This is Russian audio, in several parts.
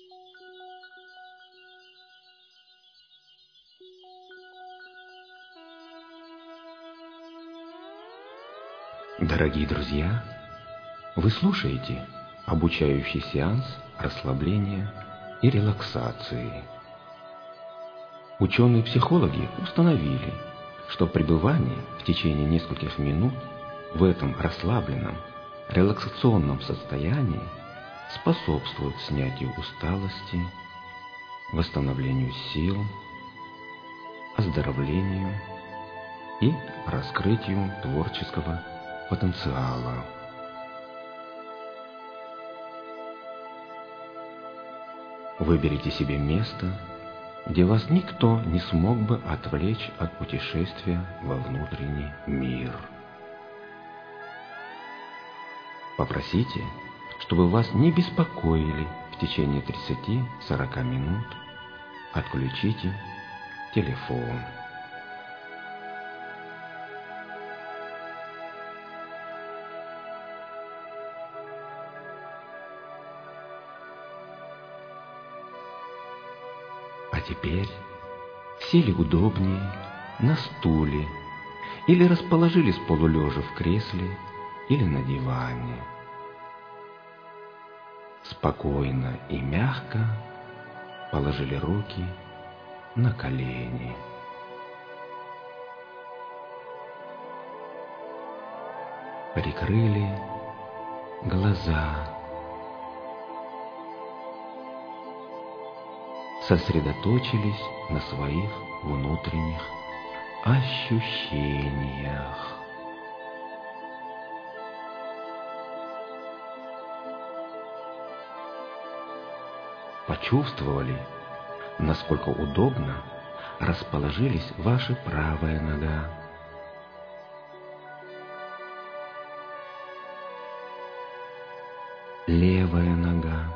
Дорогие друзья, вы слушаете обучающий сеанс расслабления и релаксации. Ученые-психологи установили, что пребывание в течение нескольких минут в этом расслабленном, релаксационном состоянии способствует снятию усталости, восстановлению сил, оздоровлению и раскрытию творческого потенциала. Выберите себе место, где вас никто не смог бы отвлечь от путешествия во внутренний мир. Попросите, чтобы вас не беспокоили в течение 30-40 минут. Отключите телефон. А теперь сели удобнее на стуле или расположились полулежа в кресле или на диване. Спокойно и мягко положили руки на колени. Прикрыли глаза. Сосредоточились на своих внутренних ощущениях. Почувствовали, насколько удобно расположились ваша правая нога, левая нога,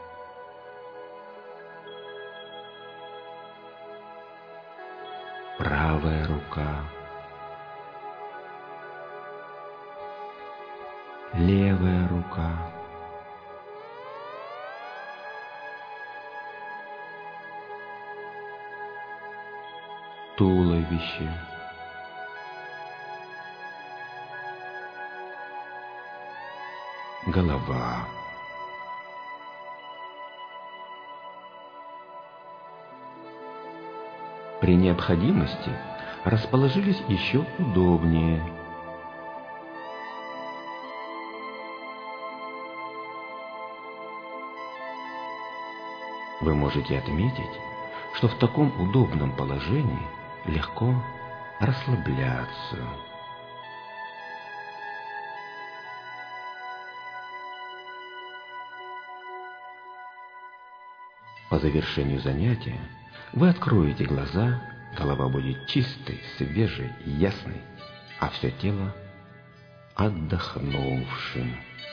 правая рука, левая рука, туловище, голова. При необходимости расположились еще удобнее. Вы можете отметить, что в таком удобном положении легко расслабляться. По завершению занятия вы откроете глаза, голова будет чистой, свежей, ясной, а все тело отдохнувшим.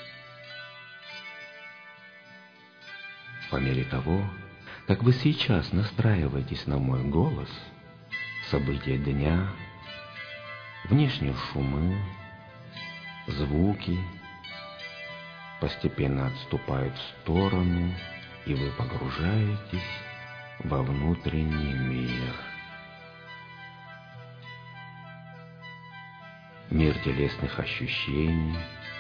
По мере того, как вы сейчас настраиваетесь на мой голос, события дня, внешние шумы, звуки постепенно отступают в сторону, и вы погружаетесь во внутренний мир. Мир телесных ощущений,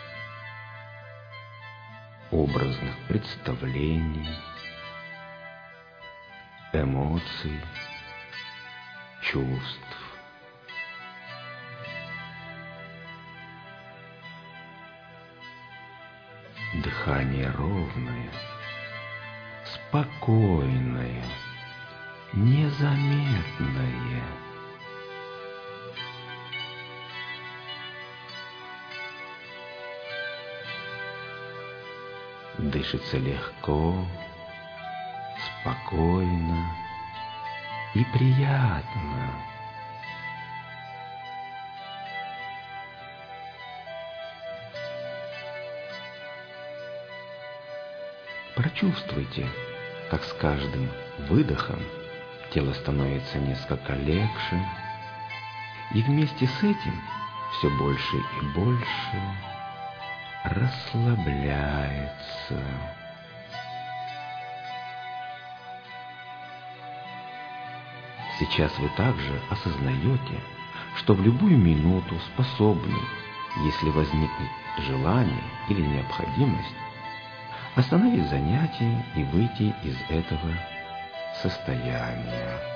образных представлений, эмоций, чувств. Дыхание ровное, спокойное, незаметное. Дышится легко, спокойно и приятно. Прочувствуйте, как с каждым выдохом тело становится несколько легче, и вместе с этим все больше и больше расслабляется. Сейчас вы также осознаете, что в любую минуту способны, если возникнет желание или необходимость, остановить занятие и выйти из этого состояния.